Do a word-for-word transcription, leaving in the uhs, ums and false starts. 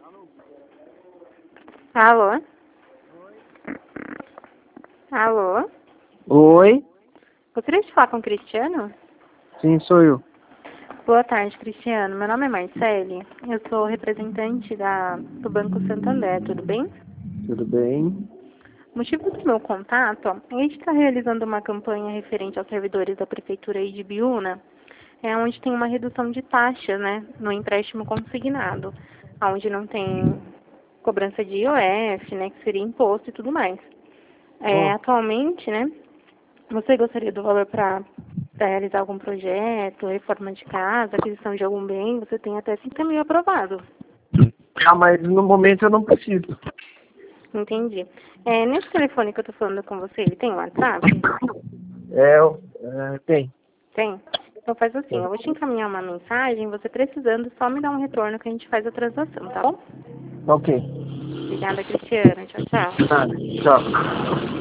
Alô? Alô? Oi? Gostaria de falar com o Cristiano? Sim, sou eu. Boa tarde, Cristiano. Meu nome é Marcele. Eu sou representante da, do Banco Santander, tudo bem? Tudo bem? O motivo do meu contato, a gente está realizando uma campanha referente aos servidores da Prefeitura aí de Biúna, é onde tem uma redução de taxa, né, no empréstimo consignado, onde não tem cobrança de I O F, né, que seria imposto e tudo mais. É, Oh, atualmente, né, você gostaria do valor para realizar algum projeto, reforma de casa, aquisição de algum bem, você tem até cinco mil aprovado. ah, mas no momento eu não preciso. Entendi. É, nesse telefone que eu tô falando com você, ele tem WhatsApp? É, eu- é, tem. Tem? Então faz assim, eu Tem. vou te encaminhar uma mensagem, você precisando, só me dá um retorno que a gente faz a transação, tá bom? Ok. Obrigada, Cristiana. Tchau, tchau. Nada. Tchau.